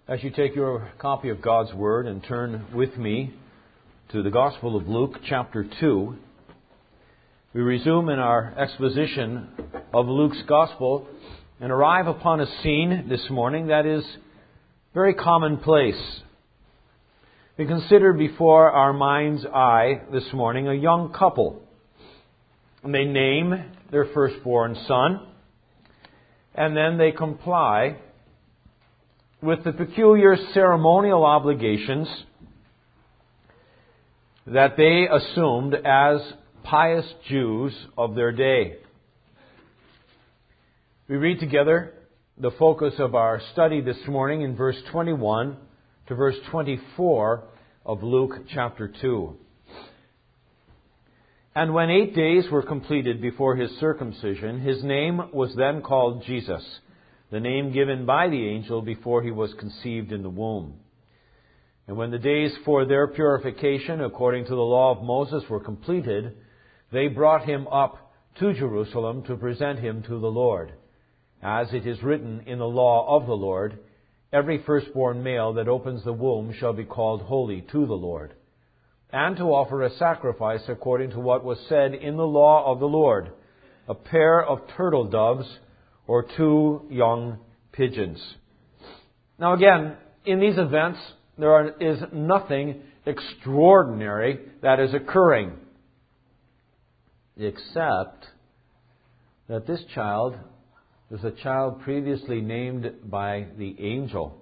As you take your copy of God's Word and turn with me to the Gospel of Luke, chapter 2, we resume in our exposition of Luke's Gospel and arrive upon a scene this morning that is very commonplace. We consider before our mind's eye this morning a young couple. They name their firstborn son, and then they comply with the peculiar ceremonial obligations that they assumed as pious Jews of their day. We read together the focus of our study this morning in verse 21 to verse 24 of Luke chapter 2. And when 8 days were completed before his circumcision, his name was then called Jesus, the name given by the angel before he was conceived in the womb. And when the days for their purification, according to the law of Moses, were completed, they brought him up to Jerusalem to present him to the Lord. As it is written in the law of the Lord, every firstborn male that opens the womb shall be called holy to the Lord, and to offer a sacrifice according to what was said in the law of the Lord, a pair of turtle doves or 2 young pigeons. Now again, in these events, there is nothing extraordinary that is occurring, except that this child was a child previously named by the angel.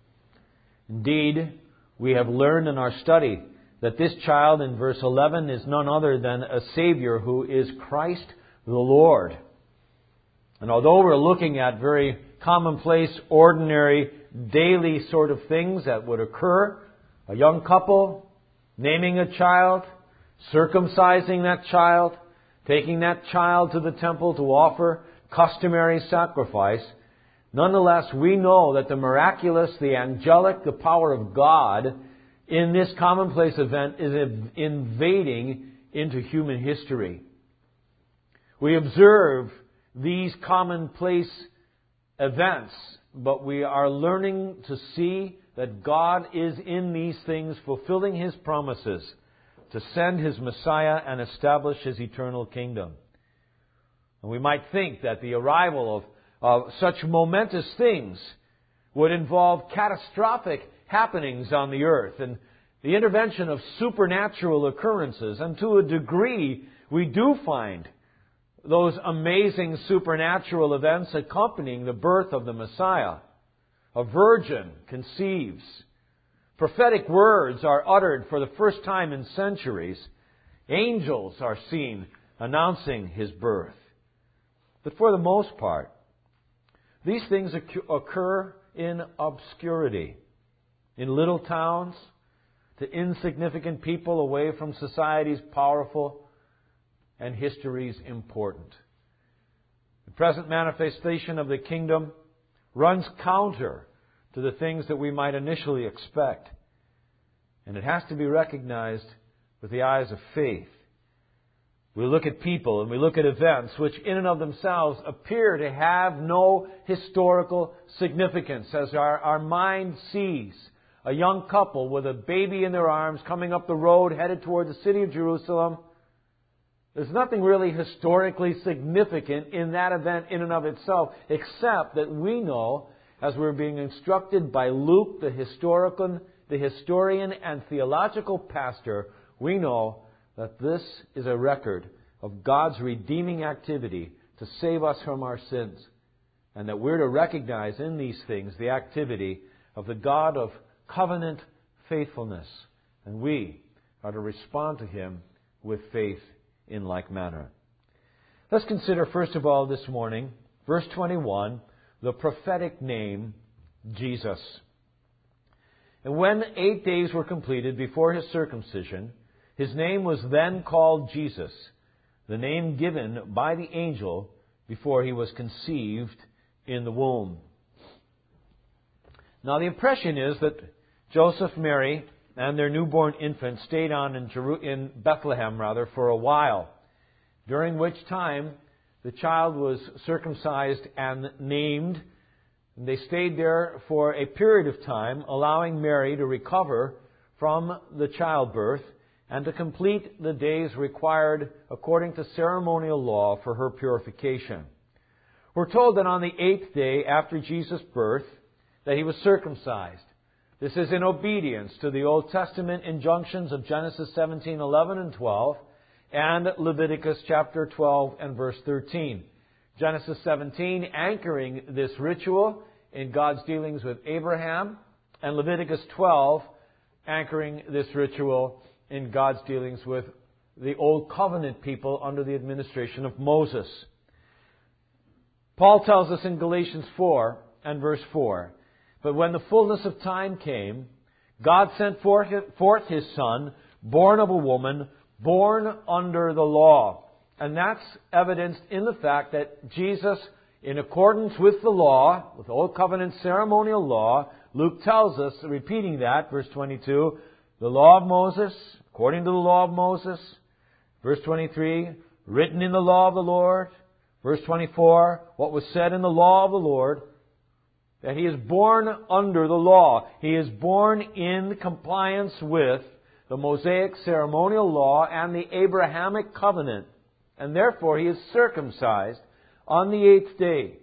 Indeed, we have learned in our study that this child in verse 11 is none other than a Savior who is Christ the Lord. And although we're looking at very commonplace, ordinary, daily sort of things that would occur, a young couple naming a child, circumcising that child, taking that child to the temple to offer customary sacrifice, nonetheless we know that the miraculous, the angelic, the power of God in this commonplace event is invading into human history. We observe these commonplace events, but we are learning to see that God is in these things fulfilling His promises to send His Messiah and establish His eternal kingdom. And we might think that the arrival of such momentous things would involve catastrophic happenings on the earth and the intervention of supernatural occurrences. And to a degree, we do find those amazing supernatural events accompanying the birth of the Messiah. A virgin conceives. Prophetic words are uttered for the first time in centuries. Angels are seen announcing His birth. But for the most part, these things occur in obscurity, in little towns, to insignificant people away from society's powerful and history's important. The present manifestation of the kingdom runs counter to the things that we might initially expect. And it has to be recognized with the eyes of faith. We look at people and we look at events which in and of themselves appear to have no historical significance, as our mind sees a young couple with a baby in their arms coming up the road headed toward the city of Jerusalem. There's nothing really historically significant in that event in and of itself, except that we know, as we're being instructed by Luke, the historian and theological pastor, we know that this is a record of God's redeeming activity to save us from our sins, and that we're to recognize in these things the activity of the God of covenant faithfulness, and we are to respond to Him with faith in like manner. Let's consider first of all this morning, verse 21, the prophetic name, Jesus. And when 8 days were completed before His circumcision, His name was then called Jesus, the name given by the angel before He was conceived in the womb. Now the impression is that Joseph, Mary, and their newborn infant stayed on in Bethlehem for a while, during which time the child was circumcised and named And they stayed there for a period of time, allowing Mary to recover from the childbirth and to complete the days required according to ceremonial law for her purification. We're told that on the 8th day after Jesus' birth that he was circumcised. This is in obedience to the Old Testament injunctions of Genesis 17:11 and 12 and Leviticus chapter 12 and verse 13. Genesis 17 anchoring this ritual in God's dealings with Abraham, and Leviticus 12 anchoring this ritual in God's dealings with the Old Covenant people under the administration of Moses. Paul tells us in Galatians 4 and verse 4, "But when the fullness of time came, God sent forth His Son, born of a woman, born under the law." And that's evidenced in the fact that Jesus, in accordance with the law, with Old Covenant ceremonial law, Luke tells us, repeating that, verse 22, the law of Moses, according to the law of Moses. Verse 23, written in the law of the Lord. Verse 24, what was said in the law of the Lord, that He is born under the law. He is born in compliance with the Mosaic ceremonial law and the Abrahamic covenant. And therefore He is circumcised on the 8th day.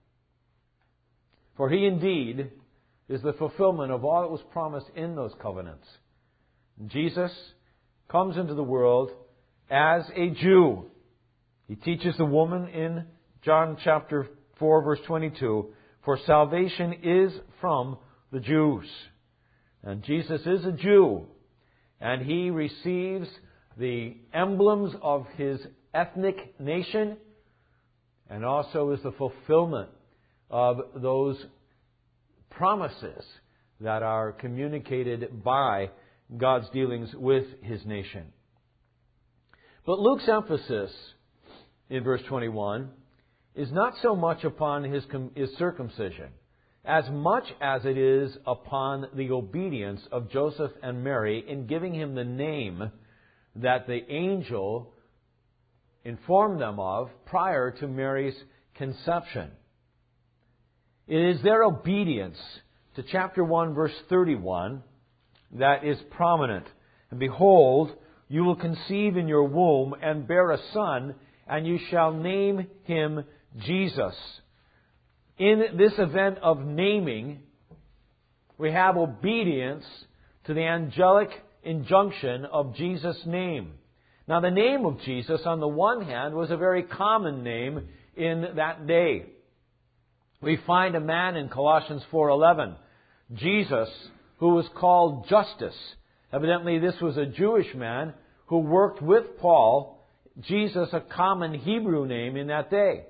For He indeed is the fulfillment of all that was promised in those covenants. Jesus comes into the world as a Jew. He teaches the woman in John chapter 4 verse 22, "For salvation is from the Jews." And Jesus is a Jew, and He receives the emblems of His ethnic nation, and also is the fulfillment of those promises that are communicated by God's dealings with His nation. But Luke's emphasis in verse 21 is not so much upon his circumcision, as much as it is upon the obedience of Joseph and Mary in giving him the name that the angel informed them of prior to Mary's conception. It is their obedience to chapter 1 verse 31 that is prominent. "And behold, you will conceive in your womb and bear a son, and you shall name him Jesus." In this event of naming, we have obedience to the angelic injunction of Jesus' name. Now, the name of Jesus, on the one hand, was a very common name in that day. We find a man in Colossians 4:11, Jesus, who was called Justus. Evidently, this was a Jewish man who worked with Paul. Jesus, a common Hebrew name in that day.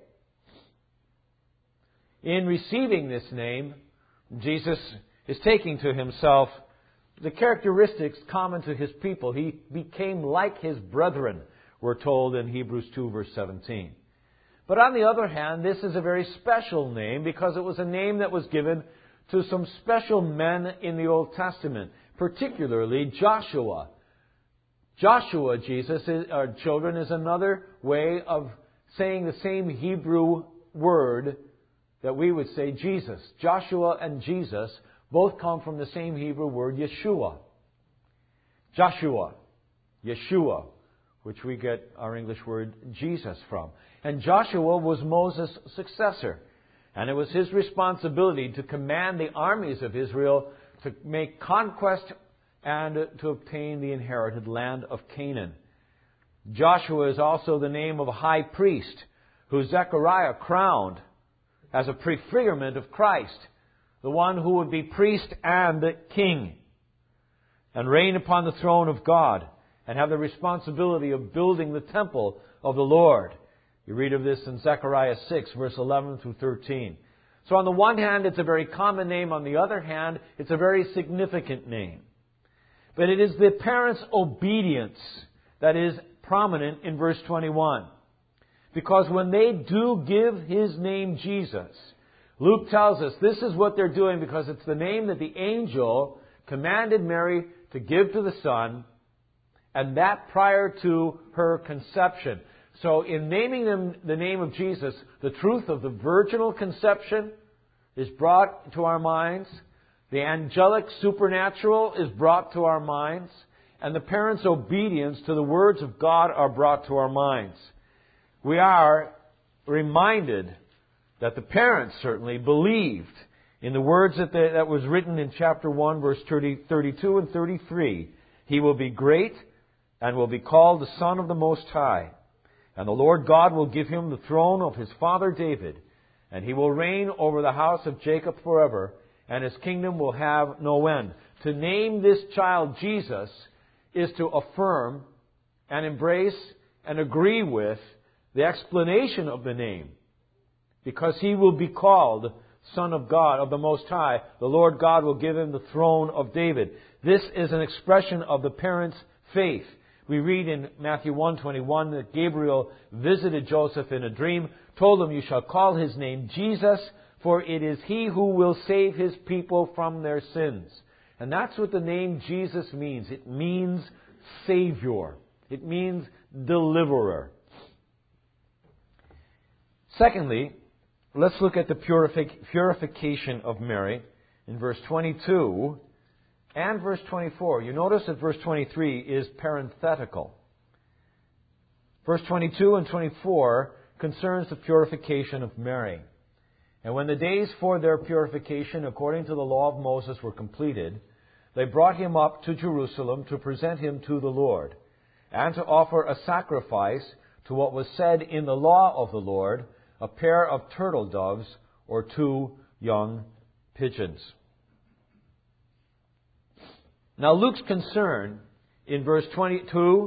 In receiving this name, Jesus is taking to Himself the characteristics common to His people. He became like His brethren, we're told in Hebrews 2 verse 17. But on the other hand, this is a very special name because it was a name that was given to some special men in the Old Testament, particularly Joshua. Joshua, children, is another way of saying the same Hebrew word that we would say Jesus. Joshua and Jesus both come from the same Hebrew word, Yeshua. Joshua, Yeshua, which we get our English word Jesus from. And Joshua was Moses' successor. And it was his responsibility to command the armies of Israel to make conquest and to obtain the inherited land of Canaan. Joshua is also the name of a high priest who Zechariah crowned as a prefigurement of Christ, the one who would be priest and king, and reign upon the throne of God, and have the responsibility of building the temple of the Lord. You read of this in Zechariah 6, verse 11 through 13. So on the one hand, it's a very common name. On the other hand, it's a very significant name. But it is the parents' obedience that is prominent in verse 21. Because when they do give His name Jesus, Luke tells us this is what they're doing because it's the name that the angel commanded Mary to give to the Son, and that prior to her conception. So in naming them the name of Jesus, the truth of the virginal conception, is brought to our minds. The angelic supernatural is brought to our minds. And the parents' obedience to the words of God are brought to our minds. We are reminded that the parents certainly believed in the words that was written in chapter 1, verse 32 and 33. He will be great and will be called the Son of the Most High. And the Lord God will give him the throne of his father David. And he will reign over the house of Jacob forever. And his kingdom will have no end. To name this child Jesus is to affirm and embrace and agree with the explanation of the name. Because he will be called Son of God, of the Most High. The Lord God will give him the throne of David. This is an expression of the parents' faith. We read in Matthew 1:21 that Gabriel visited Joseph in a dream, told him, "You shall call his name Jesus, for it is he who will save his people from their sins." And that's what the name Jesus means. It means Savior. It means Deliverer. Secondly, let's look at the purification of Mary in verse 22 and verse 24. You notice that verse 23 is parenthetical. Verse 22 and 24 concerns the purification of Mary. And when the days for their purification according to the law of Moses were completed, they brought him up to Jerusalem to present him to the Lord, and to offer a sacrifice to what was said in the law of the Lord, a pair of turtle doves or 2 young pigeons. Now Luke's concern in verse 22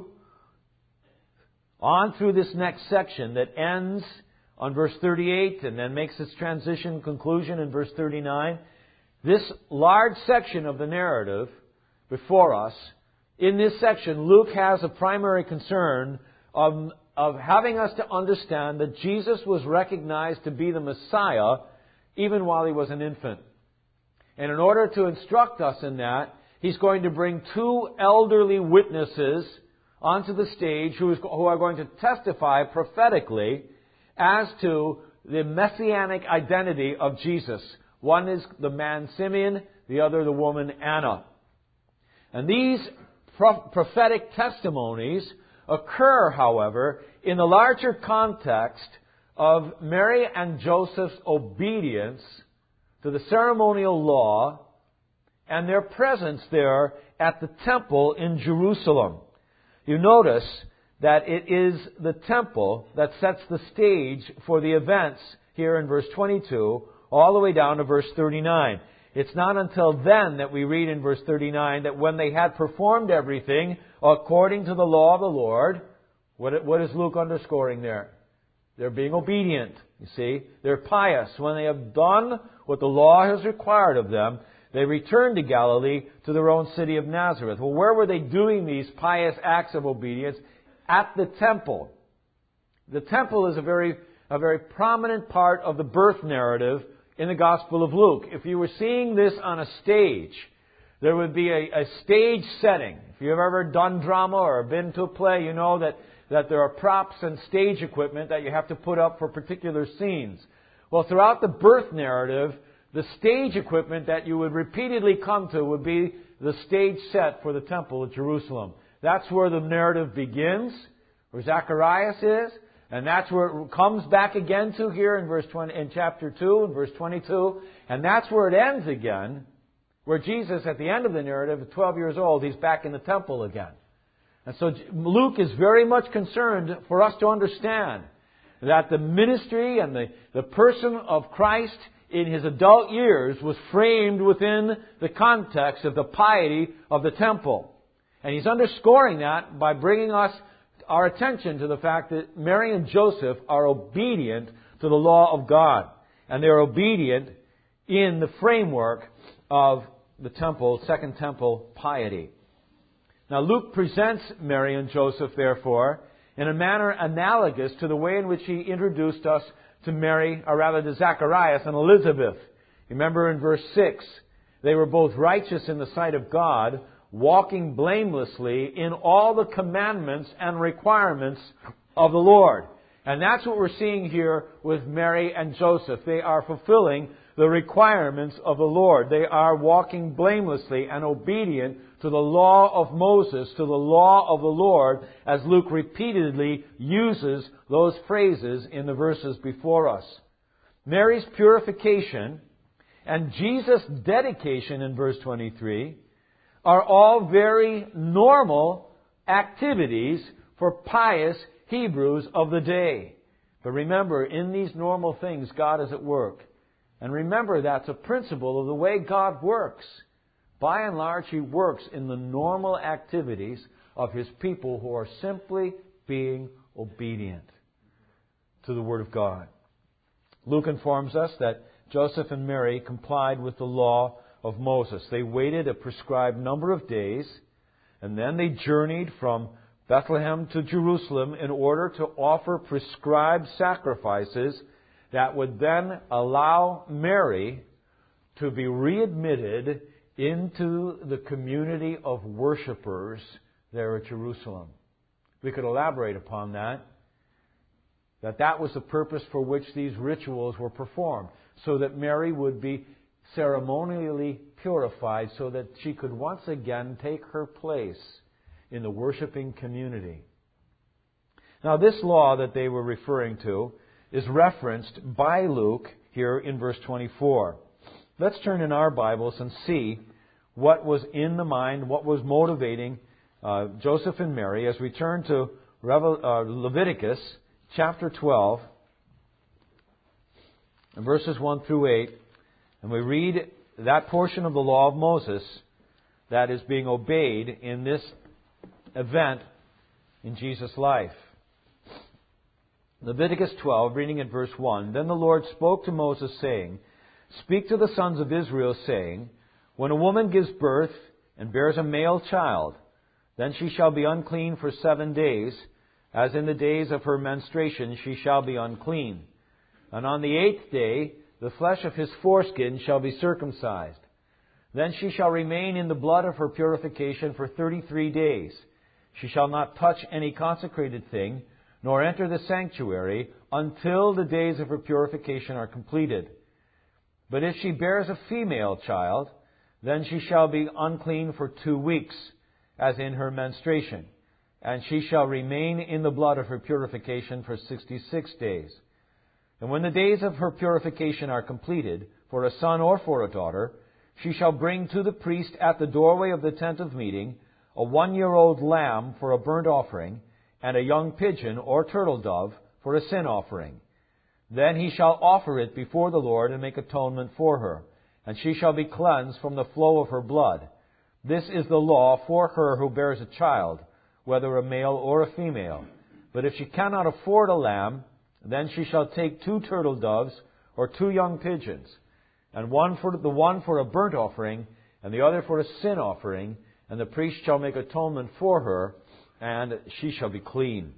on through this next section that ends on verse 38 and then makes its transition conclusion in verse 39. This large section of the narrative before us, in this section, Luke has a primary concern of having us to understand that Jesus was recognized to be the Messiah even while he was an infant. And in order to instruct us in that, he's going to bring 2 elderly witnesses onto the stage who are going to testify prophetically as to the messianic identity of Jesus. One is the man Simeon, the other the woman Anna. And these prophetic testimonies occur, however, in the larger context of Mary and Joseph's obedience to the ceremonial law and their presence there at the temple in Jerusalem. You notice that it is the temple that sets the stage for the events here in verse 22 all the way down to verse 39. It's not until then that we read in verse 39 that when they had performed everything according to the law of the Lord, what is Luke underscoring there? They're being obedient, you see. They're pious. When they have done what the law has required of them, they return to Galilee, to their own city of Nazareth. Well, where were they doing these pious acts of obedience? At the temple. The temple is a very prominent part of the birth narrative in the Gospel of Luke. If you were seeing this on a stage, there would be a stage setting. If you've ever done drama or been to a play, you know that there are props and stage equipment that you have to put up for particular scenes. Well, throughout the birth narrative, the stage equipment that you would repeatedly come to would be the stage set for the temple at Jerusalem. That's where the narrative begins, where Zacharias is, and that's where it comes back again to here in chapter 2 and verse 22, and that's where it ends again, where Jesus, at the end of the narrative, at 12 years old, he's back in the temple again. And so Luke is very much concerned for us to understand that the ministry and the person of Christ in his adult years was framed within the context of the piety of the temple. And he's underscoring that by bringing our attention to the fact that Mary and Joseph are obedient to the law of God. And they're obedient in the framework of the temple, Second Temple piety. Now Luke presents Mary and Joseph, therefore, in a manner analogous to the way in which he introduced us to Mary, or rather to Zacharias and Elizabeth. Remember in verse 6, they were both righteous in the sight of God, walking blamelessly in all the commandments and requirements of the Lord. And that's what we're seeing here with Mary and Joseph. They are fulfilling the requirements of the Lord. They are walking blamelessly and obedient to the law of Moses, to the law of the Lord, as Luke repeatedly uses those phrases in the verses before us. Mary's purification and Jesus' dedication in verse 23 are all very normal activities for pious Hebrews of the day. But remember, in these normal things, God is at work. And remember, that's a principle of the way God works. By and large, He works in the normal activities of His people who are simply being obedient to the Word of God. Luke informs us that Joseph and Mary complied with the law of Moses. They waited a prescribed number of days, and then they journeyed from Bethlehem to Jerusalem in order to offer prescribed sacrifices that would then allow Mary to be readmitted into the community of worshipers there at Jerusalem. We could elaborate upon that was the purpose for which these rituals were performed, so that Mary would be ceremonially purified so that she could once again take her place in the worshiping community. Now, this law that they were referring to is referenced by Luke here in verse 24. Let's turn in our Bibles and see what was in the mind, what was motivating Joseph and Mary as we turn to Leviticus chapter 12, and verses 1 through 8, and we read that portion of the law of Moses that is being obeyed in this event in Jesus' life. Leviticus 12, reading at verse 1, Then the Lord spoke to Moses, saying, Speak to the sons of Israel, saying, When a woman gives birth and bears a male child, then she shall be unclean for 7 days, as in the days of her menstruation she shall be unclean. And on the 8th day the flesh of his foreskin shall be circumcised. Then she shall remain in the blood of her purification for 33 days. She shall not touch any consecrated thing, nor enter the sanctuary, until the days of her purification are completed. But if she bears a female child, then she shall be unclean for 2 weeks, as in her menstruation. And she shall remain in the blood of her purification for 66 days. And when the days of her purification are completed, for a son or for a daughter, she shall bring to the priest at the doorway of the tent of meeting a 1-year-old lamb for a burnt offering, and a young pigeon or turtle dove for a sin offering. Then he shall offer it before the Lord and make atonement for her, and she shall be cleansed from the flow of her blood. This is the law for her who bears a child, whether a male or a female. But if she cannot afford a lamb, then she shall take 2 turtle doves or 2 young pigeons, and the one for a burnt offering, and the other for a sin offering, and the priest shall make atonement for her, and she shall be clean.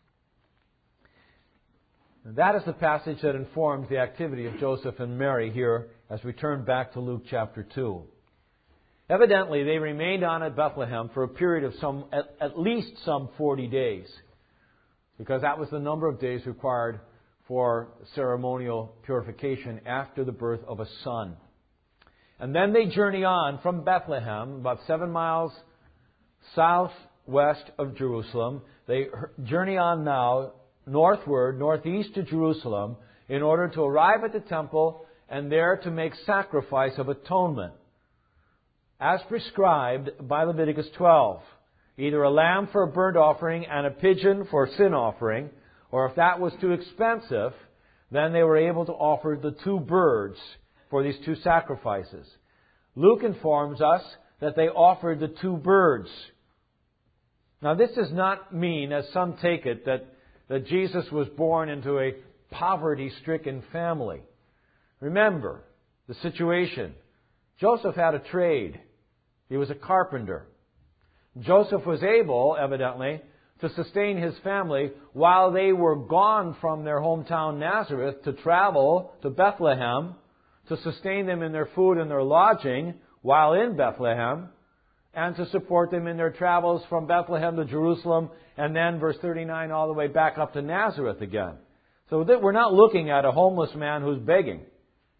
And that is the passage that informs the activity of Joseph and Mary here as we turn back to Luke chapter 2. Evidently, they remained on at Bethlehem for a period of at least some 40 days, because that was the number of days required for ceremonial purification after the birth of a son. And then they journey on from Bethlehem, about 7 miles southwest of Jerusalem. They journey on now northeast to Jerusalem, in order to arrive at the temple and there to make sacrifice of atonement, as prescribed by Leviticus 12. Either a lamb for a burnt offering and a pigeon for a sin offering, or if that was too expensive, then they were able to offer the 2 birds for these 2 sacrifices. Luke informs us that they offered the 2 birds. Now, this does not mean, as some take it, that Jesus was born into a poverty-stricken family. Remember the situation. Joseph had a trade. He was a carpenter. Joseph was able, evidently, to sustain his family while they were gone from their hometown Nazareth to travel to Bethlehem to sustain them in their food and their lodging while in Bethlehem, and to support them in their travels from Bethlehem to Jerusalem, and then, verse 39, all the way back up to Nazareth again. So we're not looking at a homeless man who's begging.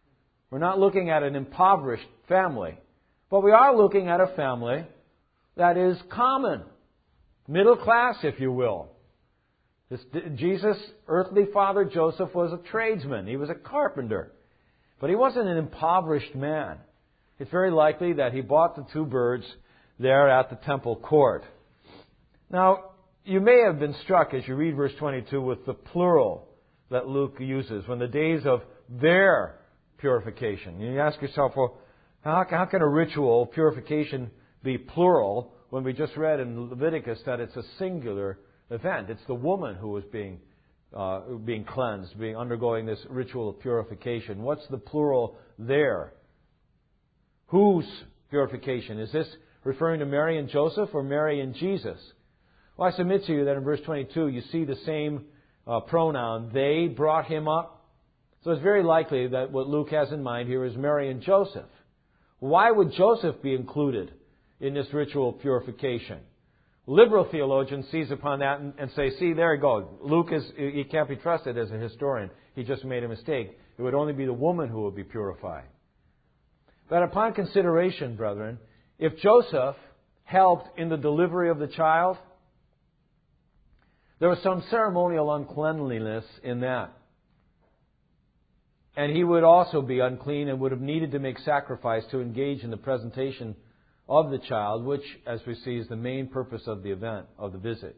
We're not looking at an impoverished family. But we are looking at a family that is common. Middle class, if you will. Jesus' earthly father, Joseph, was a tradesman. He was a carpenter. But he wasn't an impoverished man. It's very likely that he bought the 2 birds there at the temple court. Now, you may have been struck as you read verse 22 with the plural that Luke uses, when the days of their purification. You ask yourself, well, how can a ritual purification be plural when we just read in Leviticus that it's a singular event? It's the woman who was being cleansed, undergoing this ritual of purification. What's the plural there? Whose purification? Is this referring to Mary and Joseph or Mary and Jesus? Well, I submit to you that in verse 22 you see the same pronoun. They brought him up. So it's very likely that what Luke has in mind here is Mary and Joseph. Why would Joseph be included in this ritual of purification? Liberal theologians seize upon that and say, see, there you go. Luke he can't be trusted as a historian. He just made a mistake. It would only be the woman who would be purified. But upon consideration, brethren, if Joseph helped in the delivery of the child, there was some ceremonial uncleanliness in that. And he would also be unclean and would have needed to make sacrifice to engage in the presentation of the child, which, as we see, is the main purpose of the event, of the visit.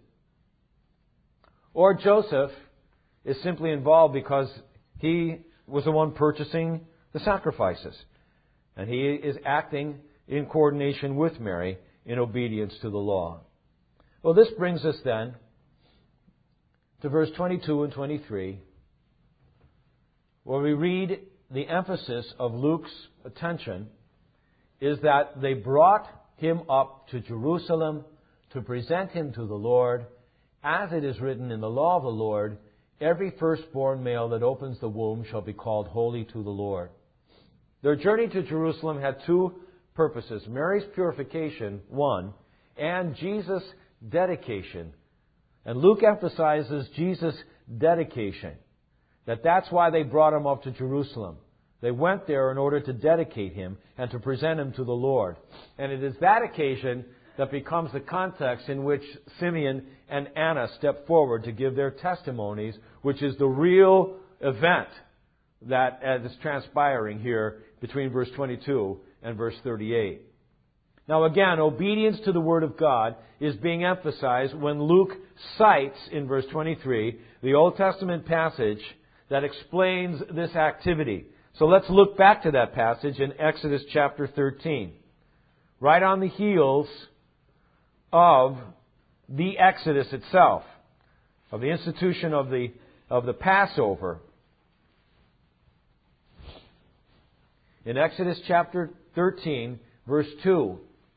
Or Joseph is simply involved because he was the one purchasing the sacrifices. And he is acting in coordination with Mary in obedience to the law. Well, this brings us then to verse 22 and 23, where we read the emphasis of Luke's attention is that they brought him up to Jerusalem to present him to the Lord, as it is written in the law of the Lord, every firstborn male that opens the womb shall be called holy to the Lord. Their journey to Jerusalem had 2 purposes: Mary's purification, 1, and Jesus' dedication. And Luke emphasizes Jesus' dedication. That's why they brought him up to Jerusalem. They went there in order to dedicate him and to present him to the Lord. And it is that occasion that becomes the context in which Simeon and Anna step forward to give their testimonies, which is the real event that is transpiring here between verse 22 and verse 38. Now again, obedience to the Word of God is being emphasized when Luke cites in verse 23 the Old Testament passage that explains this activity. So let's look back to that passage in Exodus chapter 13. Right on the heels of the Exodus itself, of the institution of the Passover. In Exodus chapter 13, verse 2,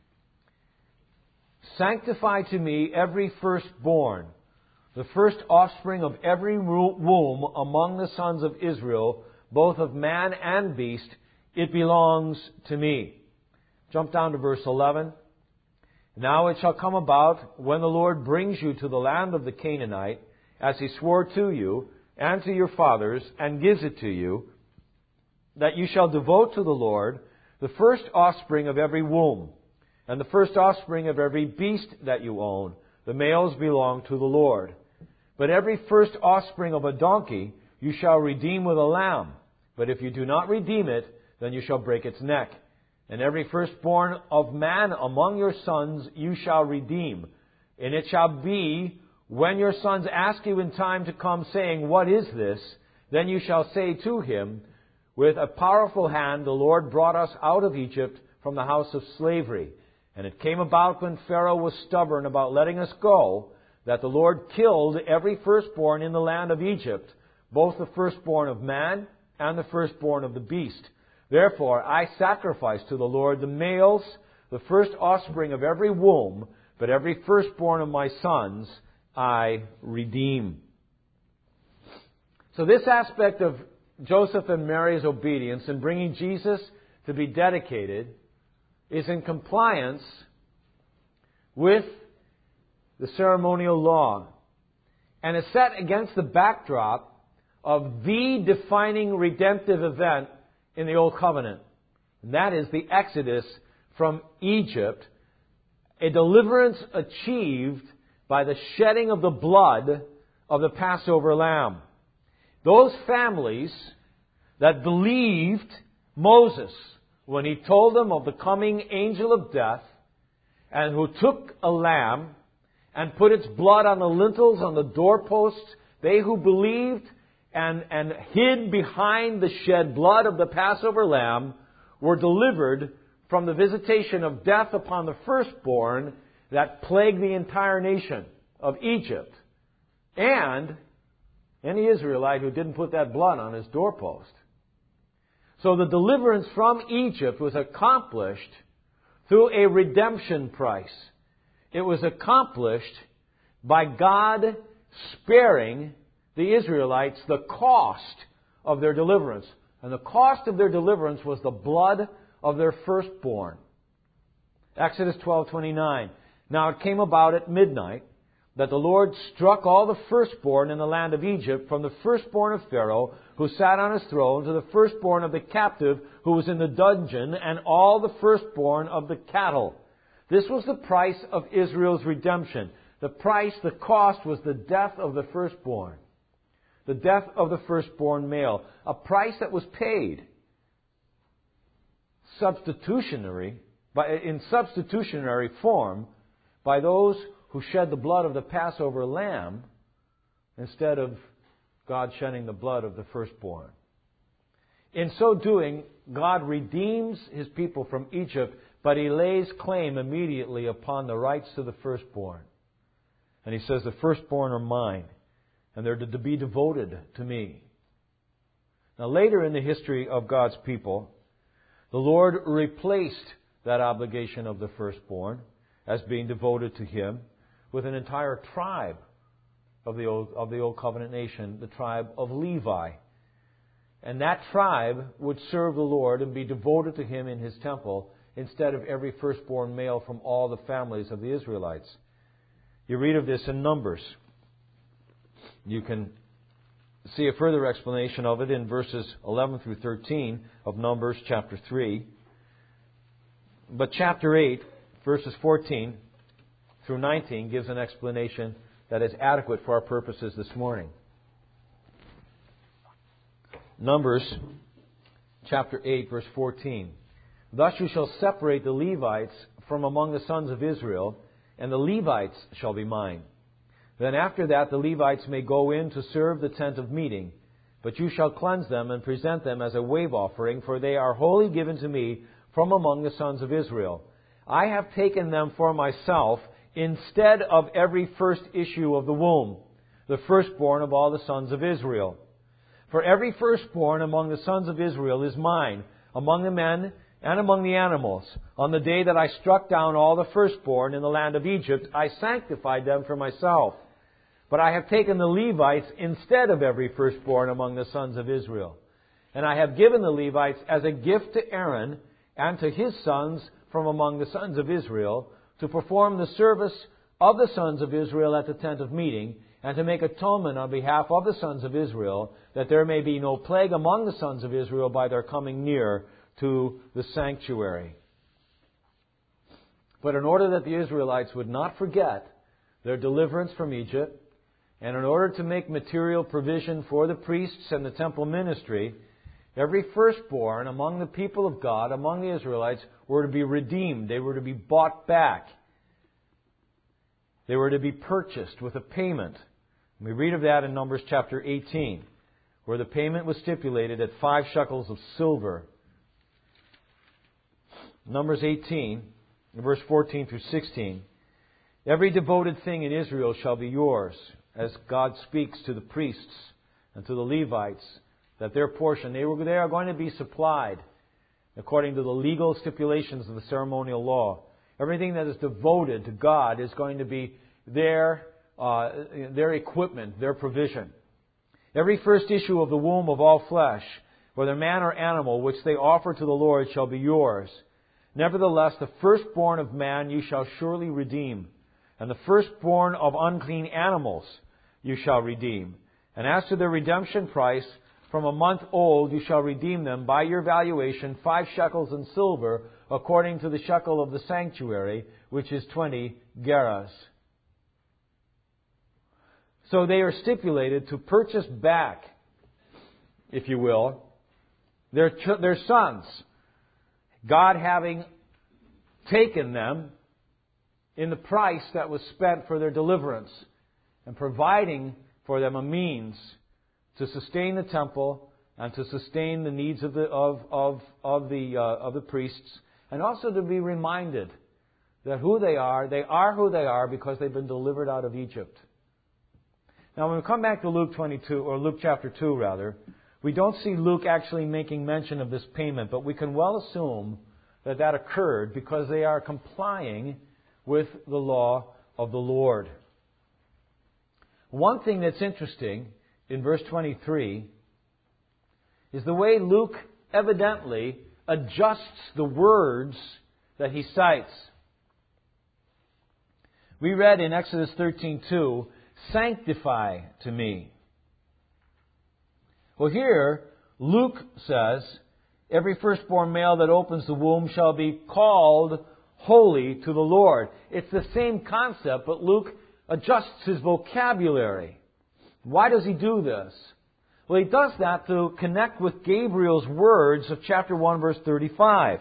sanctify to me every firstborn, the first offspring of every womb among the sons of Israel, both of man and beast, it belongs to me. Jump down to verse 11. Now it shall come about, when the Lord brings you to the land of the Canaanite, as He swore to you and to your fathers, and gives it to you, that you shall devote to the Lord the first offspring of every womb, and the first offspring of every beast that you own. The males belong to the Lord. But every first offspring of a donkey you shall redeem with a lamb. But if you do not redeem it, then you shall break its neck. And every firstborn of man among your sons you shall redeem. And it shall be, when your sons ask you in time to come, saying, what is this? Then you shall say to him, with a powerful hand the Lord brought us out of Egypt from the house of slavery. And it came about, when Pharaoh was stubborn about letting us go, that the Lord killed every firstborn in the land of Egypt, both the firstborn of man and the firstborn of the beast. Therefore I sacrifice to the Lord the males, the first offspring of every womb, but every firstborn of my sons I redeem. So this aspect of Joseph and Mary's obedience in bringing Jesus to be dedicated is in compliance with the ceremonial law, and is set against the backdrop of the defining redemptive event in the Old Covenant. And that is the Exodus from Egypt, a deliverance achieved by the shedding of the blood of the Passover lamb. Those families that believed Moses when he told them of the coming angel of death, and who took a lamb and put its blood on the lintels, on the doorposts, they who believed and hid behind the shed blood of the Passover lamb were delivered from the visitation of death upon the firstborn that plagued the entire nation of Egypt, and any Israelite who didn't put that blood on his doorpost. So the deliverance from Egypt was accomplished through a redemption price. It was accomplished by God sparing the Israelites the cost of their deliverance. And the cost of their deliverance was the blood of their firstborn. Exodus 12:29. Now it came about at midnight that the Lord struck all the firstborn in the land of Egypt, from the firstborn of Pharaoh, who sat on his throne, to the firstborn of the captive who was in the dungeon, and all the firstborn of the cattle. This was the price of Israel's redemption. The price, the cost, was the death of the firstborn. The death of the firstborn male. A price that was paid in substitutionary form by those who shed the blood of the Passover lamb instead of God shedding the blood of the firstborn. In so doing, God redeems His people from Egypt, but He lays claim immediately upon the rights to the firstborn. And He says, the firstborn are mine, and they're to be devoted to me. Now later in the history of God's people, the Lord replaced that obligation of the firstborn as being devoted to Him with an entire tribe of the Old Covenant nation, the tribe of Levi. And that tribe would serve the Lord and be devoted to Him in His temple instead of every firstborn male from all the families of the Israelites. You read of this in Numbers. You can see a further explanation of it in verses 11 through 13 of Numbers chapter 3. But chapter 8, verses 14 through 19 gives an explanation that is adequate for our purposes this morning. Numbers chapter 8, verse 14. Thus you shall separate the Levites from among the sons of Israel, and the Levites shall be mine. Then after that the Levites may go in to serve the tent of meeting, but you shall cleanse them and present them as a wave offering, for they are wholly given to me from among the sons of Israel. I have taken them for myself instead of every first issue of the womb, the firstborn of all the sons of Israel. For every firstborn among the sons of Israel is mine, among the men and among the animals. On the day that I struck down all the firstborn in the land of Egypt, I sanctified them for myself. But I have taken the Levites instead of every firstborn among the sons of Israel. And I have given the Levites as a gift to Aaron and to his sons from among the sons of Israel, to perform the service of the sons of Israel at the tent of meeting, and to make atonement on behalf of the sons of Israel, that there may be no plague among the sons of Israel by their coming near to the sanctuary. But in order that the Israelites would not forget their deliverance from Egypt, and in order to make material provision for the priests and the temple ministry, every firstborn among the people of God, among the Israelites, were to be redeemed. They were to be bought back. They were to be purchased with a payment. We read of that in Numbers chapter 18, where the payment was stipulated at 5 shekels of silver. Numbers 18, verse 14 through 16. Every devoted thing in Israel shall be yours, as God speaks to the priests and to the Levites, that their portion, they are going to be supplied according to the legal stipulations of the ceremonial law. Everything that is devoted to God is going to be their equipment, their provision. Every first issue of the womb of all flesh, whether man or animal, which they offer to the Lord, shall be yours. Nevertheless, the firstborn of man you shall surely redeem, and the firstborn of unclean animals you shall redeem. And as to the redemption price, from a month old you shall redeem them by your valuation, 5 shekels in silver, according to the shekel of the sanctuary, which is 20 gerahs. So they are stipulated to purchase back, if you will, their sons, God having taken them in the price that was spent for their deliverance and providing for them a means to sustain the temple and to sustain the needs of the priests, and also to be reminded that who they are who they are because they've been delivered out of Egypt. Now, when we come back to Luke chapter 2 rather, we don't see Luke actually making mention of this payment, but we can well assume that occurred because they are complying with the law of the Lord. One thing that's interesting in verse 23 is the way Luke evidently adjusts the words that he cites. We read in Exodus 13:2, "Sanctify to me." Well, here, Luke says, "Every firstborn male that opens the womb shall be called holy to the Lord." It's the same concept, but Luke adjusts his vocabulary. Why does he do this? Well, he does that to connect with Gabriel's words of chapter 1, verse 35.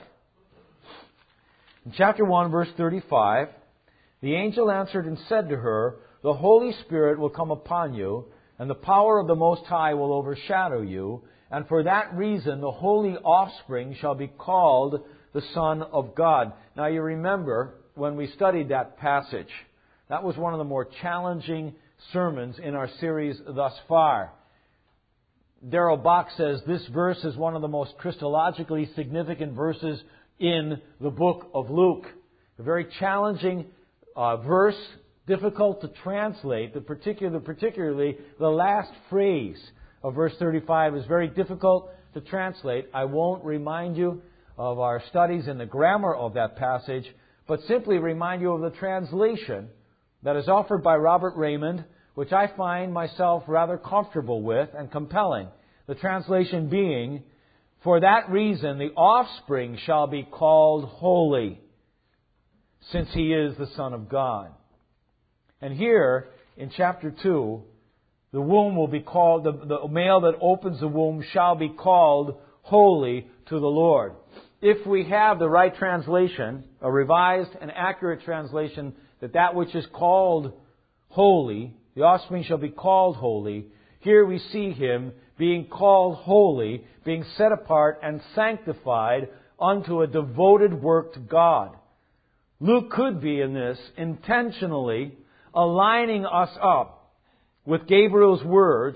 In chapter 1, verse 35, the angel answered and said to her, "The Holy Spirit will come upon you, and the power of the Most High will overshadow you, and for that reason the holy offspring shall be called the Son of God." Now you remember when we studied that passage, that was one of the more challenging sermons in our series thus far. Darrell Bock says this verse is one of the most Christologically significant verses in the book of Luke. A very challenging verse, difficult to translate. Particularly the last phrase of verse 35 is very difficult to translate. I won't remind you of our studies in the grammar of that passage, but simply remind you of the translation that is offered by Robert Raymond, which I find myself rather comfortable with and compelling. The translation being, "For that reason the offspring shall be called holy, since he is the Son of God." And here, in chapter 2, the womb will be called, the male that opens the womb shall be called holy to the Lord. If we have the right translation, a revised and accurate translation, that which is called holy, the offspring shall be called holy, here we see him being called holy, being set apart and sanctified unto a devoted work to God. Luke could be in this intentionally aligning us up with Gabriel's words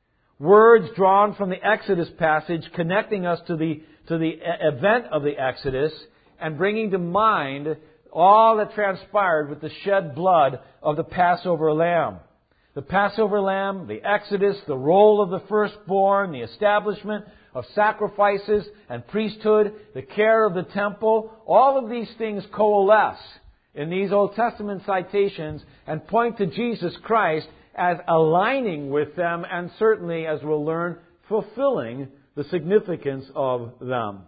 drawn from the Exodus passage, connecting us to the event of the Exodus and bringing to mind all that transpired with the shed blood of the Passover lamb. The Passover lamb, the Exodus, the role of the firstborn, the establishment of sacrifices and priesthood, the care of the temple, all of these things coalesce in these Old Testament citations and point to Jesus Christ as aligning with them and certainly, as we'll learn, fulfilling the significance of them.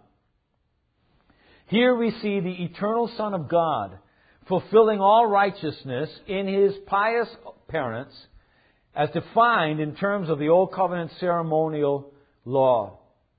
Here we see the eternal Son of God fulfilling all righteousness in His pious parents as defined in terms of the Old Covenant ceremonial law.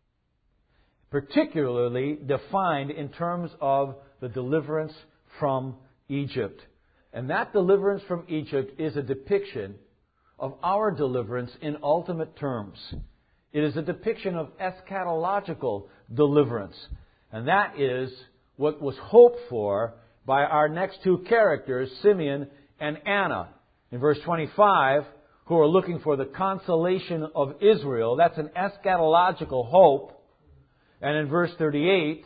Particularly defined in terms of the deliverance from Egypt. And that deliverance from Egypt is a depiction of our deliverance in ultimate terms. It is a depiction of eschatological deliverance. And that is what was hoped for by our next two characters, Simeon and Anna. In verse 25, who are looking for the consolation of Israel. That's an eschatological hope. And in verse 38,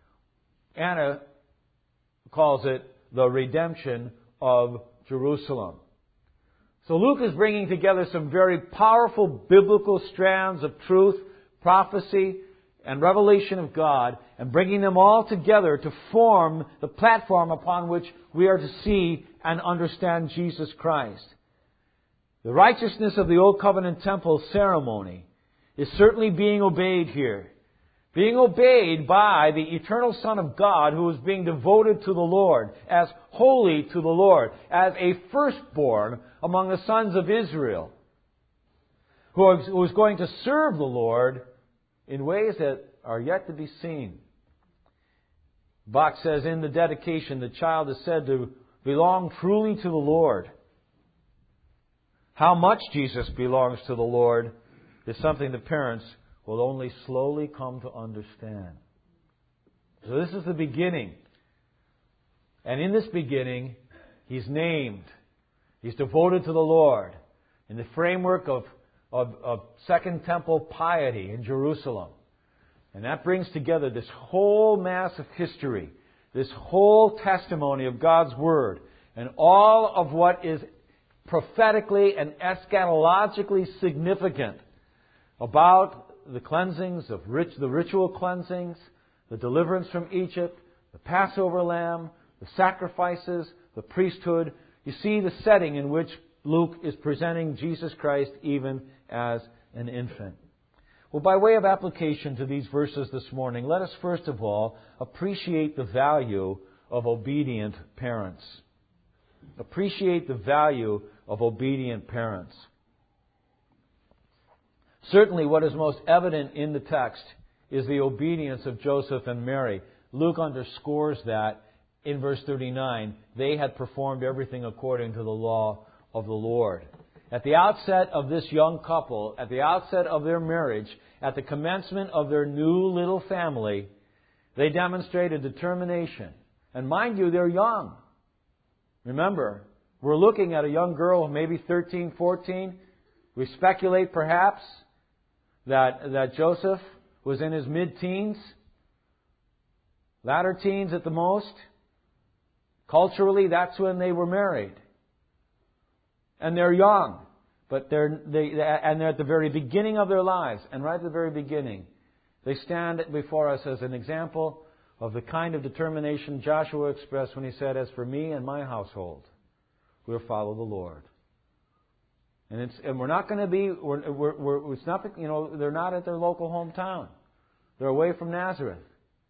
Anna calls it the redemption of Jerusalem. So Luke is bringing together some very powerful biblical strands of truth, prophecy, and revelation of God, and bringing them all together to form the platform upon which we are to see and understand Jesus Christ. The righteousness of the Old Covenant temple ceremony is certainly being obeyed here. Being obeyed by the eternal Son of God who is being devoted to the Lord, as holy to the Lord, as a firstborn among the sons of Israel, who is going to serve the Lord in ways that are yet to be seen. Bach says in the dedication, the child is said to belong truly to the Lord. How much Jesus belongs to the Lord is something the parents will only slowly come to understand. So this is the beginning. And in this beginning, He's named. He's devoted to the Lord in the framework of Second Temple piety in Jerusalem. And that brings together this whole mass of history, this whole testimony of God's Word, and all of what is prophetically and eschatologically significant about the cleansings of the ritual cleansings, the deliverance from Egypt, the Passover lamb, the sacrifices, the priesthood. You see the setting in which Luke is presenting Jesus Christ even as an infant. Well, by way of application to these verses this morning, let us first of all appreciate the value of obedient parents. Appreciate the value of obedient parents. Certainly what is most evident in the text is the obedience of Joseph and Mary. Luke underscores that in verse 39. They had performed everything according to the law of the Lord. At the outset of this young couple, at the outset of their marriage, at the commencement of their new little family, they demonstrated determination. And mind you, they're young. Remember, we're looking at a young girl, maybe 13, 14. We speculate perhaps that Joseph was in his mid-teens, latter teens at the most. Culturally, that's when they were married. And they're young, but they're at the very beginning of their lives. And right at the very beginning, they stand before us as an example of the kind of determination Joshua expressed when he said, "As for me and my household, we'll follow the Lord." And we're not going to be. It's not. They're not at their local hometown. They're away from Nazareth.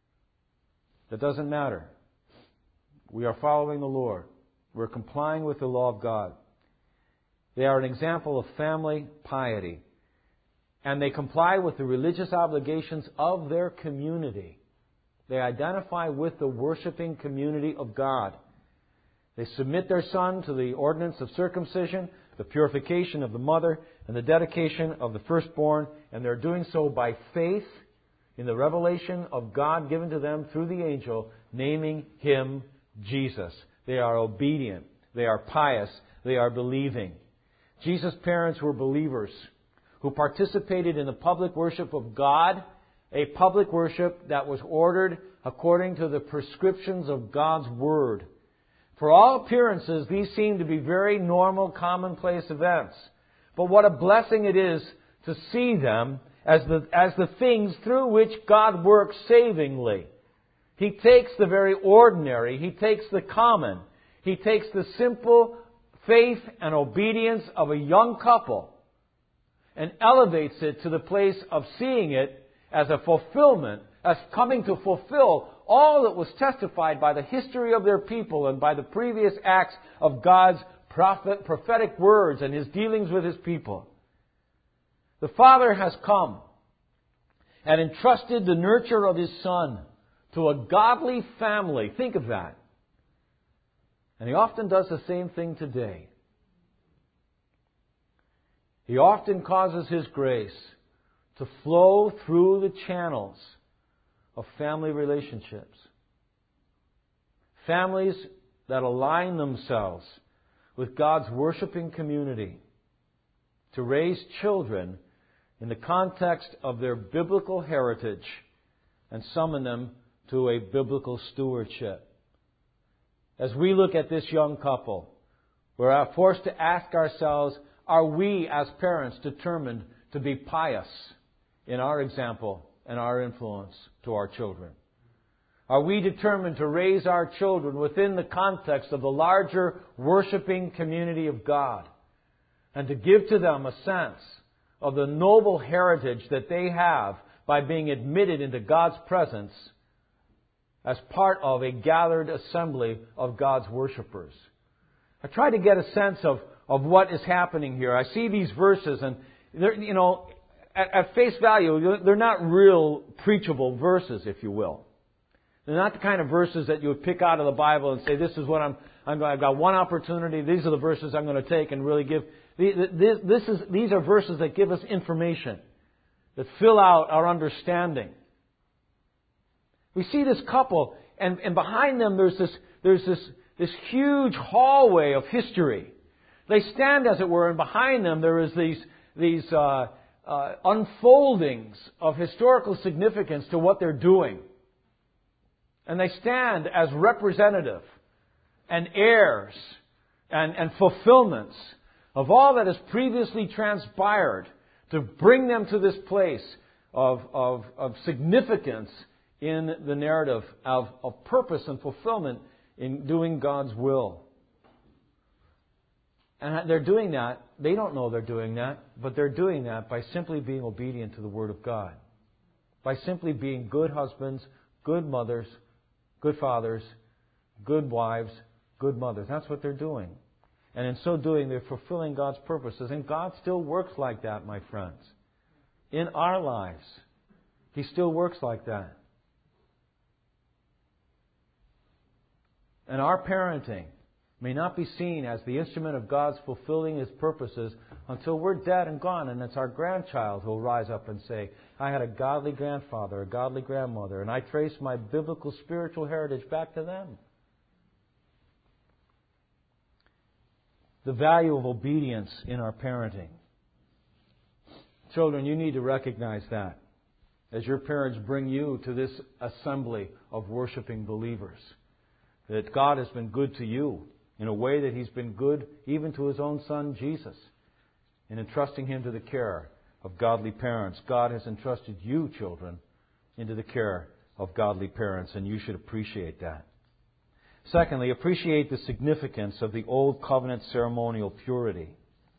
That doesn't matter. We are following the Lord. We're complying with the law of God. They are an example of family piety. And they comply with the religious obligations of their community. They identify with the worshiping community of God. They submit their son to the ordinance of circumcision, the purification of the mother, and the dedication of the firstborn. And they're doing so by faith in the revelation of God given to them through the angel, naming Him Jesus. They are obedient. They are pious. They are believing. Jesus' parents were believers who participated in the public worship of God, a public worship that was ordered according to the prescriptions of God's Word. For all appearances, these seem to be very normal, commonplace events. But what a blessing it is to see them as the things through which God works savingly. He takes the very ordinary, He takes the common, He takes the simple faith and obedience of a young couple and elevates it to the place of seeing it as a fulfillment, as coming to fulfill all that was testified by the history of their people and by the previous acts of God's prophetic words and His dealings with His people. The Father has come and entrusted the nurture of His Son to a godly family. Think of that. And He often does the same thing today. He often causes His grace to flow through the channels of family relationships. Families that align themselves with God's worshiping community to raise children in the context of their biblical heritage and summon them to a biblical stewardship. As we look at this young couple, we're forced to ask ourselves, are we as parents determined to be pious in our example and our influence to our children? Are we determined to raise our children within the context of the larger worshiping community of God and to give to them a sense of the noble heritage that they have by being admitted into God's presence as part of a gathered assembly of God's worshipers. I try to get a sense of what is happening here. I see these verses, and they're, at face value, they're not real preachable verses, if you will. They're not the kind of verses that you would pick out of the Bible and say, this is what I've got one opportunity, these are the verses I'm going to take and really give. These are verses that give us information, that fill out our understanding. We see this couple, and behind them there's this huge hallway of history. They stand, as it were, and behind them there is these unfoldings of historical significance to what they're doing. And they stand as representative and heirs and fulfillments of all that has previously transpired to bring them to this place of significance in the narrative of purpose and fulfillment in doing God's will. And they're doing that. They don't know they're doing that, but they're doing that by simply being obedient to the Word of God. By simply being good husbands, good mothers, good fathers, good wives, good mothers. That's what they're doing. And in so doing, they're fulfilling God's purposes. And God still works like that, my friends. In our lives, He still works like that. And our parenting may not be seen as the instrument of God's fulfilling His purposes until we're dead and gone, and it's our grandchild who will rise up and say, I had a godly grandfather, a godly grandmother, and I trace my biblical spiritual heritage back to them. The value of obedience in our parenting. Children, you need to recognize that as your parents bring you to this assembly of worshiping believers. That God has been good to you in a way that He's been good even to His own Son, Jesus, in entrusting Him to the care of godly parents. God has entrusted you, children, into the care of godly parents, and you should appreciate that. Secondly, appreciate the significance of the Old Covenant ceremonial purity.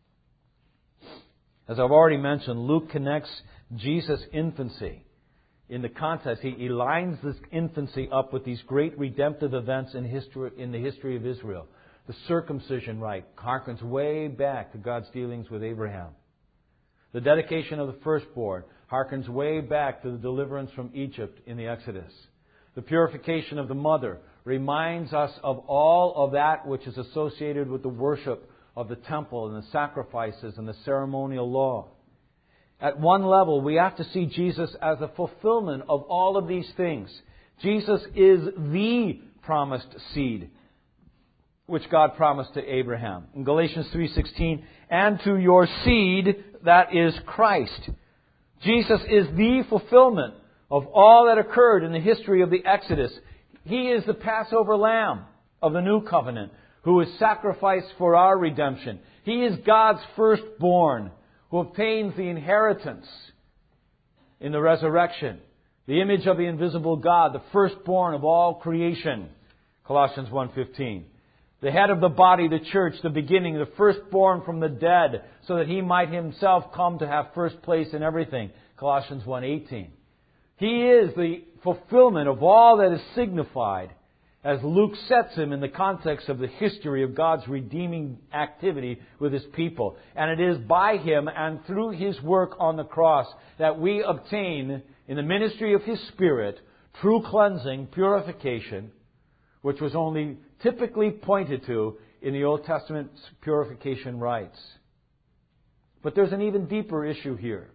As I've already mentioned, Luke connects Jesus' infancy in the context. He lines this infancy up with these great redemptive events in the history of Israel. The circumcision rite harkens way back to God's dealings with Abraham. The dedication of the firstborn harkens way back to the deliverance from Egypt in the Exodus. The purification of the mother reminds us of all of that which is associated with the worship of the temple and the sacrifices and the ceremonial law. At one level, we have to see Jesus as a fulfillment of all of these things. Jesus is the promised seed, which God promised to Abraham. In Galatians 3:16, and to your seed, that is Christ. Jesus is the fulfillment of all that occurred in the history of the Exodus. He is the Passover lamb of the new covenant, who is sacrificed for our redemption. He is God's firstborn, who obtains the inheritance in the resurrection. The image of the invisible God, the firstborn of all creation. Colossians 1:15. The head of the body, the church, the beginning, the firstborn from the dead, so that He might Himself come to have first place in everything. Colossians 1:18. He is the fulfillment of all that is signified, as Luke sets Him in the context of the history of God's redeeming activity with His people. And it is by Him and through His work on the cross that we obtain, in the ministry of His Spirit, true cleansing, purification, which was only typically pointed to in the Old Testament purification rites. But there's an even deeper issue here.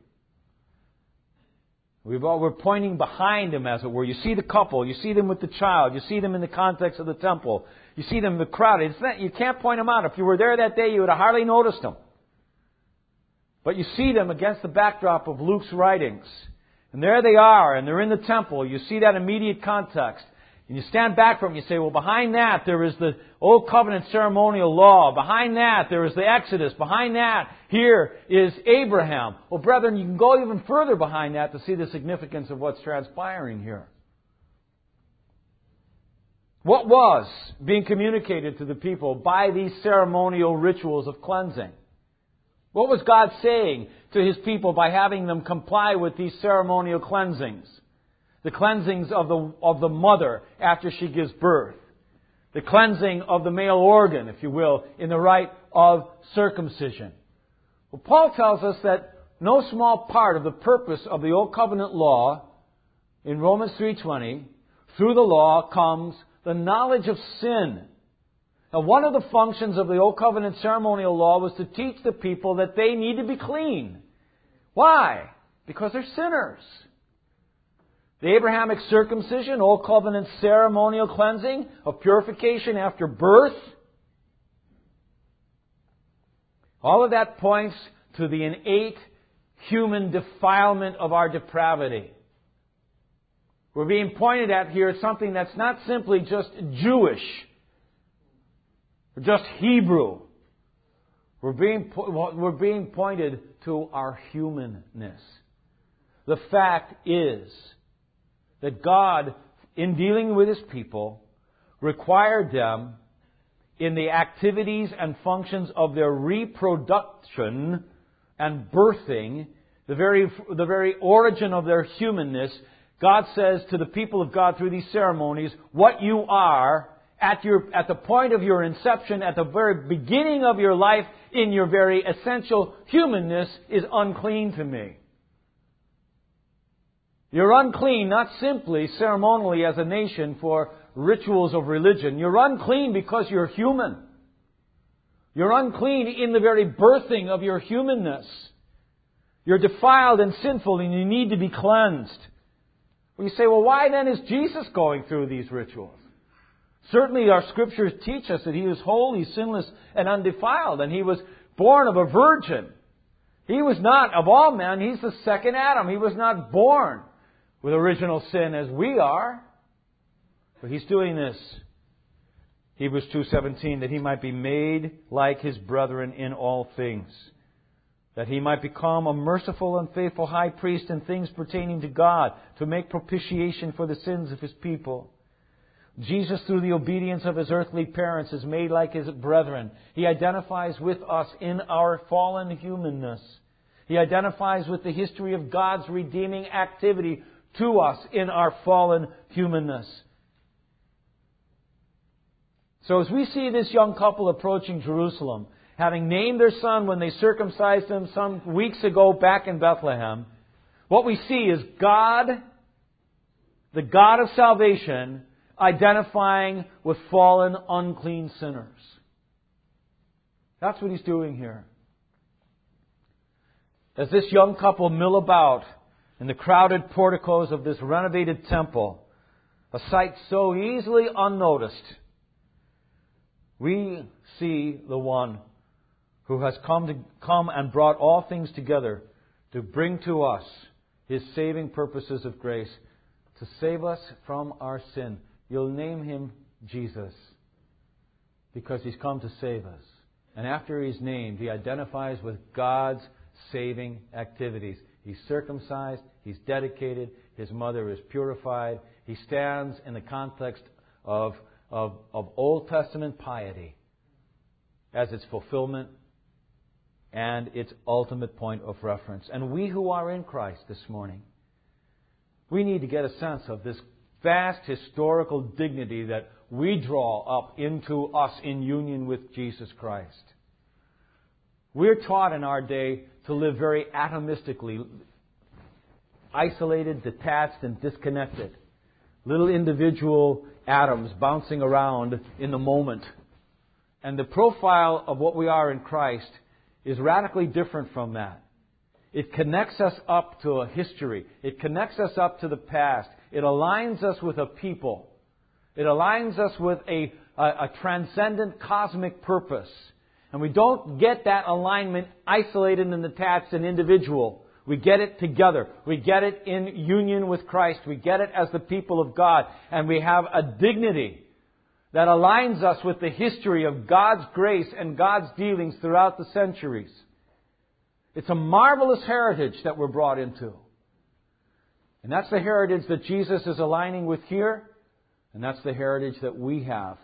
We're pointing behind Him, as it were. You see the couple, you see them with the child, you see them in the context of the temple, you see them in the crowd. You can't point them out. If you were there that day, you would have hardly noticed them. But you see them against the backdrop of Luke's writings. And there they are, and they're in the temple. You see that immediate context. And you stand back from it and you say, well, behind that there is the Old Covenant ceremonial law. Behind that there is the Exodus. Behind that here is Abraham. Well, brethren, you can go even further behind that to see the significance of what's transpiring here. What was being communicated to the people by these ceremonial rituals of cleansing? What was God saying to His people by having them comply with these ceremonial cleansings. The cleansings of the mother after she gives birth. The cleansing of the male organ, if you will, in the rite of circumcision. Well, Paul tells us that no small part of the purpose of the Old Covenant law, in Romans 3:20, through the law comes the knowledge of sin. Now, one of the functions of the Old Covenant ceremonial law was to teach the people that they need to be clean. Why? Because they're sinners. The Abrahamic circumcision, Old Covenant ceremonial cleansing of purification after birth, all of that points to the innate human defilement of our depravity. We're being pointed at here as something that's not simply just Jewish or just Hebrew. We're being pointed to our humanness. The fact is that God, in dealing with His people, required them in the activities and functions of their reproduction and birthing, the very origin of their humanness. God says to the people of God through these ceremonies, what you are at the point of your inception, at the very beginning of your life, in your very essential humanness, is unclean to me. You're unclean not simply ceremonially as a nation for rituals of religion. You're unclean because you're human. You're unclean in the very birthing of your humanness. You're defiled and sinful and you need to be cleansed. Well, you say, well, why then is Jesus going through these rituals? Certainly our Scriptures teach us that He was holy, sinless, and undefiled, and He was born of a virgin. He was not, of all men, He's the second Adam. He was not born with original sin as we are. But He's doing this, Hebrews 2:17, that He might be made like His brethren in all things, that He might become a merciful and faithful high priest in things pertaining to God, to make propitiation for the sins of His people. Jesus, through the obedience of His earthly parents, is made like His brethren. He identifies with us in our fallen humanness. He identifies with the history of God's redeeming activity to us in our fallen humanness. So as we see this young couple approaching Jerusalem, having named their son when they circumcised him some weeks ago back in Bethlehem, what we see is God, the God of salvation, identifying with fallen, unclean sinners. That's what He's doing here. As this young couple mill about in the crowded porticos of this renovated temple, a sight so easily unnoticed, we see the one who has come and brought all things together to bring to us His saving purposes of grace, to save us from our sin. You'll name Him Jesus because He's come to save us. And after He's named, He identifies with God's saving activities. He's circumcised, He's dedicated, His mother is purified. He stands in the context of Old Testament piety as its fulfillment and its ultimate point of reference. And we who are in Christ this morning, we need to get a sense of this vast historical dignity that we draw up into us in union with Jesus Christ. We're taught in our day to live very atomistically, isolated, detached, and disconnected. Little individual atoms bouncing around in the moment. And the profile of what we are in Christ is radically different from that. It connects us up to a history. It connects us up to the past. It aligns us with a people. It aligns us with a transcendent cosmic purpose. And we don't get that alignment isolated and detached and individual. We get it together. We get it in union with Christ. We get it as the people of God. And we have a dignity that aligns us with the history of God's grace and God's dealings throughout the centuries. It's a marvelous heritage that we're brought into. And that's the heritage that Jesus is aligning with here. And that's the heritage that we have,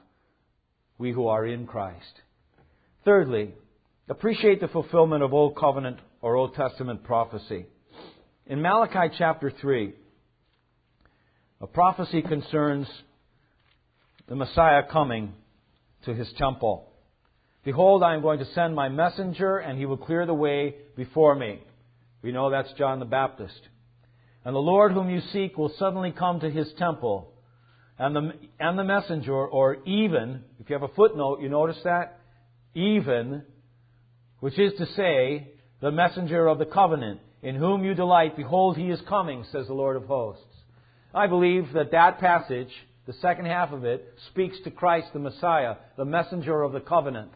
we who are in Christ. Thirdly, appreciate the fulfillment of Old Covenant or Old Testament prophecy. In Malachi chapter 3, a prophecy concerns the Messiah coming to His temple. Behold, I am going to send my messenger, and he will clear the way before me. We know that's John the Baptist. And the Lord whom you seek will suddenly come to His temple. And the messenger, or even, if you have a footnote, you notice that? Even, which is to say, the messenger of the covenant, in whom you delight, behold, He is coming, says the Lord of hosts. I believe that passage, the second half of it, speaks to Christ the Messiah, the messenger of the covenant.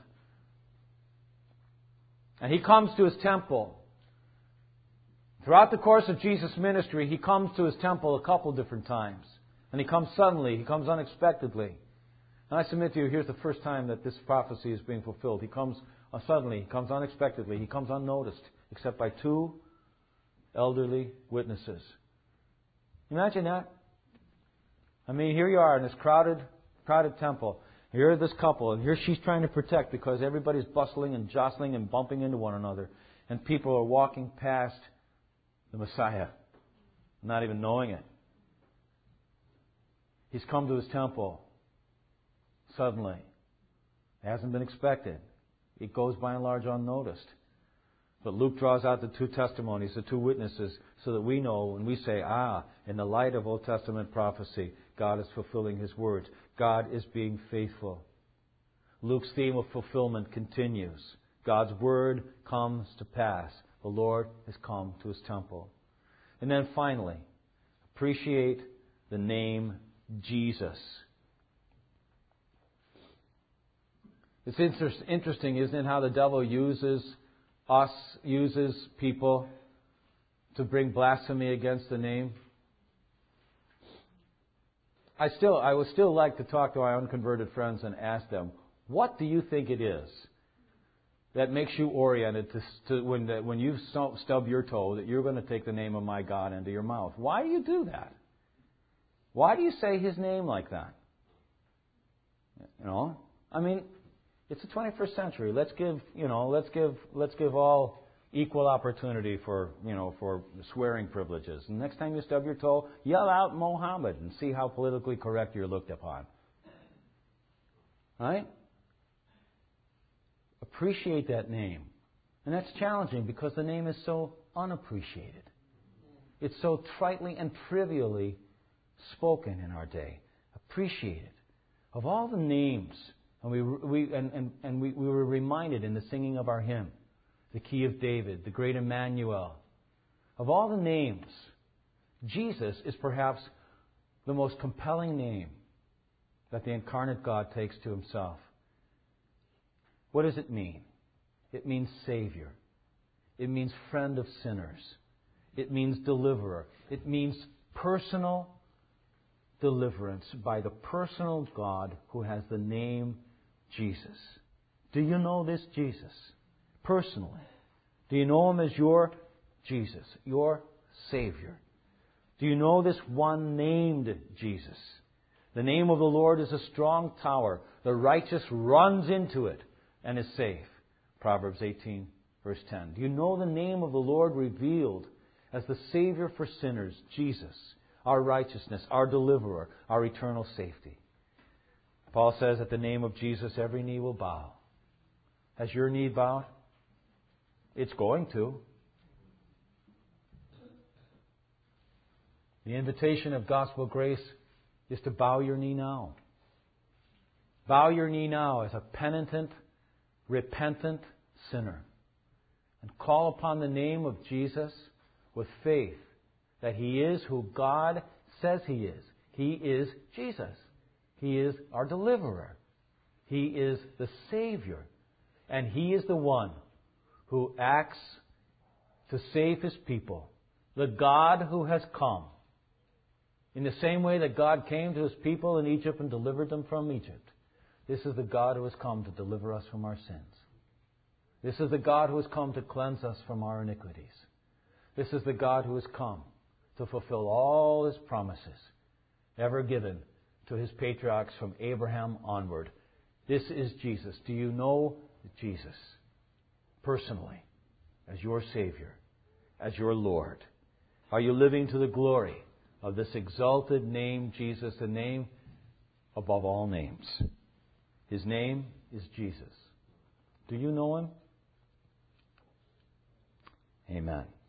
And He comes to His temple. Throughout the course of Jesus' ministry, He comes to His temple a couple different times. And He comes suddenly, He comes unexpectedly. And I submit to you, here's the first time that this prophecy is being fulfilled. He comes suddenly, He comes unexpectedly, He comes unnoticed, except by two elderly witnesses. Imagine that. I mean, here you are in this crowded temple. Here this couple, and here she's trying to protect because everybody's bustling and jostling and bumping into one another. And people are walking past the Messiah, not even knowing it. He's come to His temple suddenly. It hasn't been expected. It goes by and large unnoticed. But Luke draws out the two testimonies, the two witnesses, so that we know when we say, in the light of Old Testament prophecy, God is fulfilling His words. God is being faithful. Luke's theme of fulfillment continues. God's word comes to pass. The Lord has come to His temple. And then finally, appreciate the name Jesus. It's interesting, isn't it, how the devil uses people to bring blasphemy against the name? I would still like to talk to our unconverted friends and ask them, what do you think it is that makes you oriented to when you stub your toe that you're going to take the name of my God into your mouth? Why do you do that? Why do you say His name like that? I mean, it's the 21st century. Let's give all equal opportunity for swearing privileges. And next time you stub your toe, yell out Mohammed and see how politically correct you're looked upon. Right? Appreciate that name. And that's challenging because the name is so unappreciated. It's so tritely and trivially spoken in our day. Appreciate it. Of all the names, and we were reminded in the singing of our hymn, the Key of David, the Great Emmanuel. Of all the names, Jesus is perhaps the most compelling name that the incarnate God takes to Himself. What does it mean? It means Savior. It means friend of sinners. It means deliverer. It means personal deliverance by the personal God who has the name Jesus. Do you know this Jesus? Personally. Do you know Him as your Jesus, your Savior? Do you know this one named Jesus? The name of the Lord is a strong tower. The righteous runs into it and is safe. Proverbs 18, verse 10. Do you know the name of the Lord revealed as the Savior for sinners, Jesus, our righteousness, our deliverer, our eternal safety? Paul says at the name of Jesus every knee will bow. Has your knee bowed? It's going to. The invitation of gospel grace is to bow your knee now. Bow your knee now as a penitent, repentant sinner. And call upon the name of Jesus with faith that He is who God says He is. He is Jesus. He is our deliverer. He is the Savior. And He is the one who acts to save His people. The God who has come. In the same way that God came to His people in Egypt and delivered them from Egypt. This is the God who has come to deliver us from our sins. This is the God who has come to cleanse us from our iniquities. This is the God who has come to fulfill all His promises ever given to His patriarchs from Abraham onward. This is Jesus. Do you know Jesus personally? as your Savior, as your Lord? Are you living to the glory of this exalted name, Jesus, the name above all names? His name is Jesus. Do you know Him? Amen.